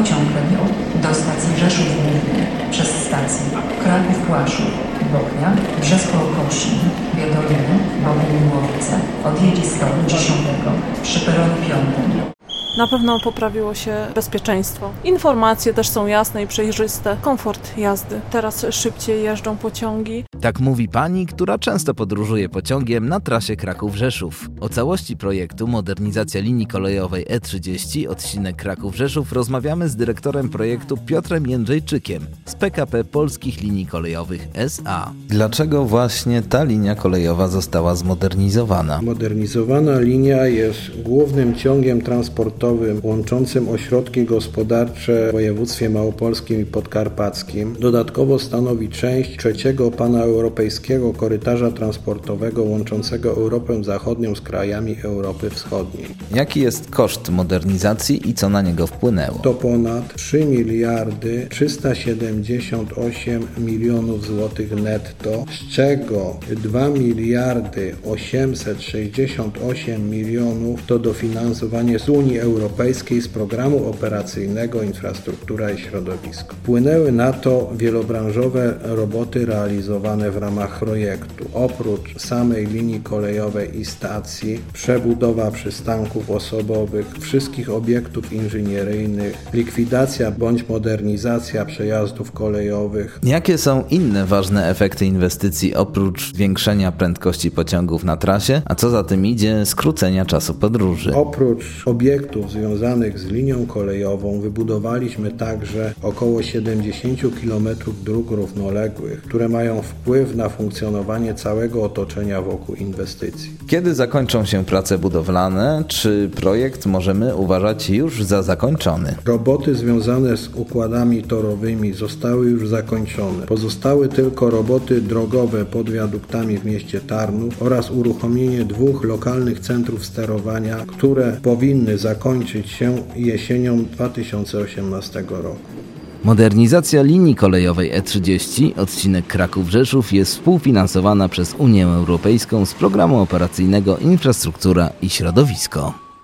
pociąg lenią do stacji Rzeszów Główny przez stacje Kraków-Płaszów, Bochnia, Brzesko-Kosin, Biedoliny, Bogumiłowice odjedzie z toru 10 przy peronie 5. Na pewno poprawiło się bezpieczeństwo. Informacje też są jasne i przejrzyste. Komfort jazdy. Teraz szybciej jeżdżą pociągi. Tak mówi pani, która często podróżuje pociągiem na trasie Kraków-Rzeszów. O całości projektu Modernizacja linii kolejowej E30 odcinek Kraków-Rzeszów rozmawiamy z dyrektorem projektu Piotrem Jędrzejczykiem z PKP Polskich Linii Kolejowych S.A. Dlaczego właśnie ta linia kolejowa została zmodernizowana? Modernizowana linia jest głównym ciągiem transportowym łączącym ośrodki gospodarcze w województwie małopolskim i podkarpackim. Dodatkowo stanowi część trzeciego paneuropejskiego korytarza transportowego łączącego Europę Zachodnią z krajami Europy Wschodniej. Jaki jest koszt modernizacji i co na niego wpłynęło? To ponad 3 miliardy 378 milionów złotych netto, z czego 2 miliardy 868 milionów to dofinansowanie z Unii Europejskiej z Programu Operacyjnego Infrastruktura i Środowisko. Wpłynęły na to wielobranżowe roboty realizowane w ramach projektu. Oprócz samej linii kolejowej i stacji, przebudowa przystanków osobowych, wszystkich obiektów inżynieryjnych, likwidacja bądź modernizacja przejazdów kolejowych. Jakie są inne ważne efekty inwestycji oprócz zwiększenia prędkości pociągów na trasie, a co za tym idzie skrócenia czasu podróży? Oprócz obiektów związanych z linią kolejową wybudowaliśmy także około 70 km dróg równoległych, które mają wpływ na funkcjonowanie całego otoczenia wokół inwestycji. Kiedy zakończą się prace budowlane, czy projekt możemy uważać już za zakończony? Roboty związane z układami torowymi zostały już zakończone. Pozostały tylko roboty drogowe pod wiaduktami w mieście Tarnów oraz uruchomienie 2 lokalnych centrów sterowania, które powinny zakończyć się jesienią 2018 roku. Modernizacja linii kolejowej E30, odcinek Kraków-Rzeszów, jest współfinansowana przez Unię Europejską z Programu Operacyjnego Infrastruktura i Środowisko.